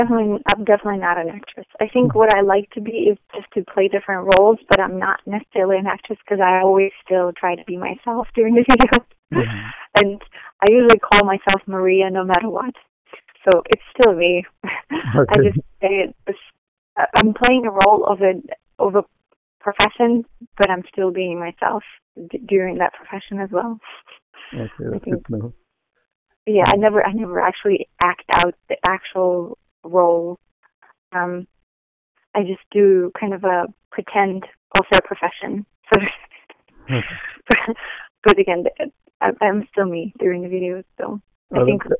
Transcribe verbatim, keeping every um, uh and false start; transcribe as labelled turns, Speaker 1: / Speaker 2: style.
Speaker 1: Definitely, I'm definitely not an actress. I think what I like to be is just to play different roles, but I'm not necessarily an actress because I always still try to be myself during the video.
Speaker 2: Mm-hmm.
Speaker 1: And I usually call myself Maria no matter what. So it's still me. I
Speaker 2: Okay.
Speaker 1: just say it's, I'm playing a role of a of a profession, but I'm still being myself d- during that profession as well.
Speaker 2: Okay,
Speaker 1: I
Speaker 2: that's
Speaker 1: think,
Speaker 2: good to know.
Speaker 1: yeah, I never I never actually act out the actual role. Um, I just do kind of a pretend of their profession. So,
Speaker 2: Okay.
Speaker 1: but again, I, I'm still me during the videos. So I
Speaker 2: Oh,
Speaker 1: think
Speaker 2: that's,